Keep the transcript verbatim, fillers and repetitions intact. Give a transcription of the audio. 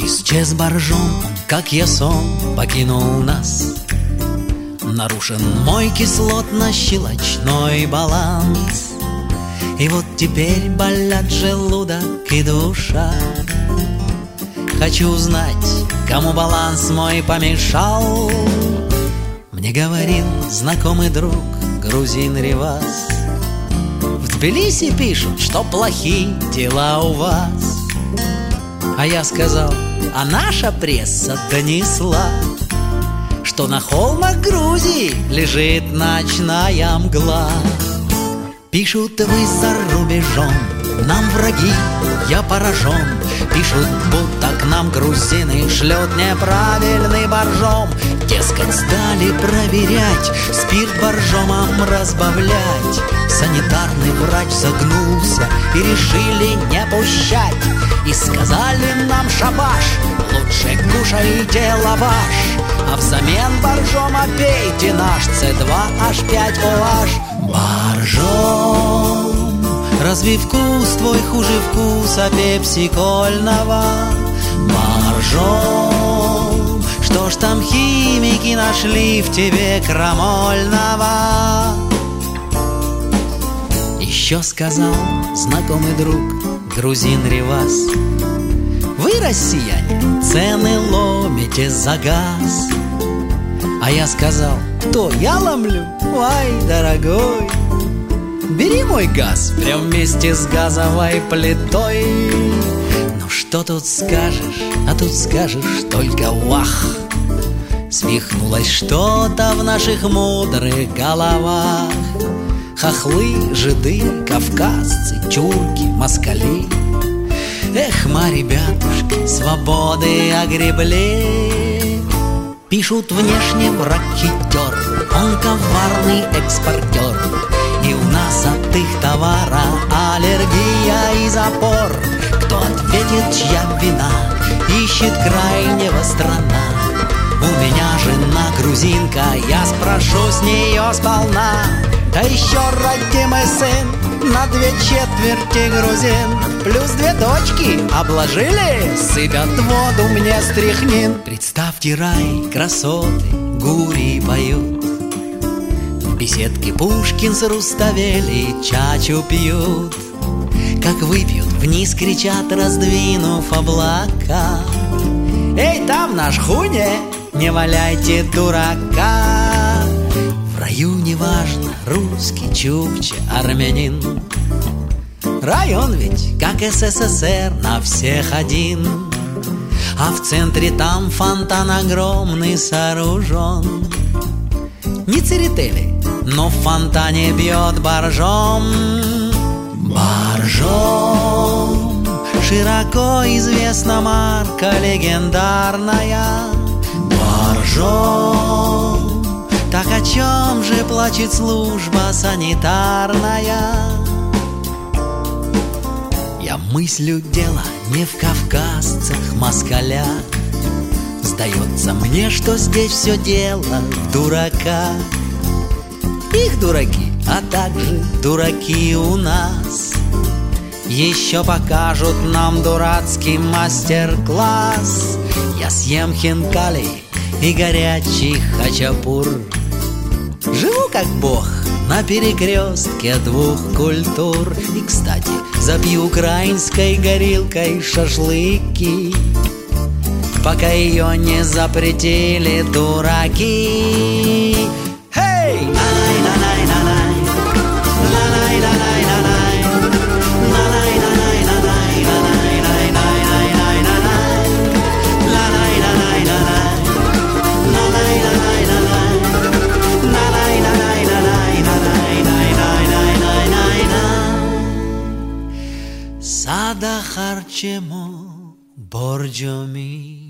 Исчез боржом, как я сон, покинул нас. Нарушен мой кислотно-щелочной баланс. И вот теперь болят желудок и душа. Хочу узнать, кому баланс мой помешал. Мне говорил знакомый друг грузин Ревас: в Тбилиси пишут, что плохие дела у вас. А я сказал, а наша пресса донесла, что на холмах Грузии лежит ночная мгла. Пишут вы за рубежом, нам враги, я поражен. Пишут, будто к нам грузины шлют неправильный боржом. Дескать, стали проверять, спирт боржомом разбавлять. Санитарный врач загнулся и решили не пущать. И сказали нам шабаш, лучше кушайте лаваш, а взамен боржома пейте наш С два H пять O H. Боржом, разве вкус твой хуже вкуса пепсикольного? Боржом, что ж там химики нашли в тебе крамольного? Еще сказал знакомый друг грузин Ревас: вы, россияне, цены ломите за газ. А я сказал, то я ломлю? Ай, дорогой, бери мой газ прям вместе с газовой плитой. Ну что тут скажешь, а тут скажешь только вах. Свихнулось что-то в наших мудрых головах. Хохлы, жиды, кавказцы, тюрки, москали. Эх, ма, ребятушки, свободы огребли. Пишут внешне враг хитер, он коварный экспортер. И у нас от их товара аллергия и запор. Кто ответит, чья вина, ищет крайнего страна. У меня жена грузинка, я спрошу с нее сполна. Да еще родимый сын, на две четверти грузин, плюс две дочки обложили, сыпят воду мне стряхнин. Представьте рай, красоты, гури поют, в беседке Пушкин с Руставели чачу пьют. Как выпьют, вниз кричат, раздвинув облака: эй, там наш хуне, не валяйте дурака. В раю неважно, русский, чукча, армянин. Район ведь, как СССР, на всех один. А в центре там фонтан огромный сооружен. Не церетели, но в фонтане бьет боржом. Боржом, широко известна марка легендарная. Боржом, так о чем же плачет служба санитарная? Я мыслю дело не в кавказцах, москалях. Сдается мне, что здесь все дело в дураках. Их дураки, а также дураки у нас, еще покажут нам дурацкий мастер-класс. Я съем хинкали и горячий хачапур. Живу как бог на перекрестке двух культур. И, кстати, запью украинской горилкой шашлыки, пока ее не запретили дураки. Hey! Sada harcemo borgiomi.